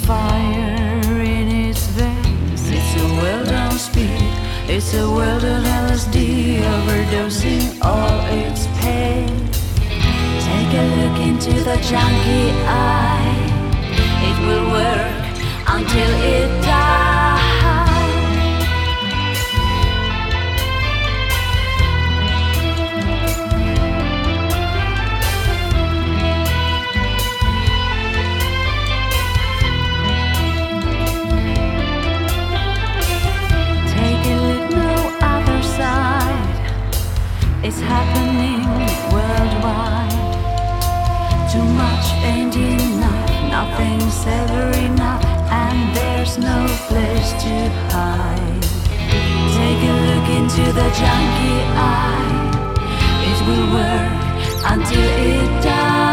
fire in its veins. It's a world on speed. It's a world of LSD, overdosing all its pain. Take a look into the junkie eye. It will work until it dies. It's happening worldwide. Too much ain't enough, nothing's ever enough, and there's no place to hide. Take a look into the junkie eye. It will work until it dies.